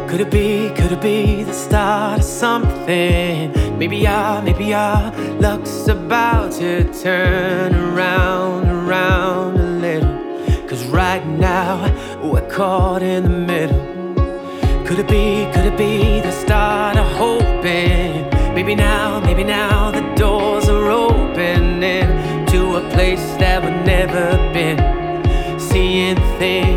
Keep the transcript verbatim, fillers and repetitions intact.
Could it be, could it be the start of something? Maybe our, maybe our luck's about to turn around, around a little. Cause right now we're caught in the middle. Could it be, could it be the start of hoping? Maybe now, maybe now the doors are opening to a place that we've never been. Seeing things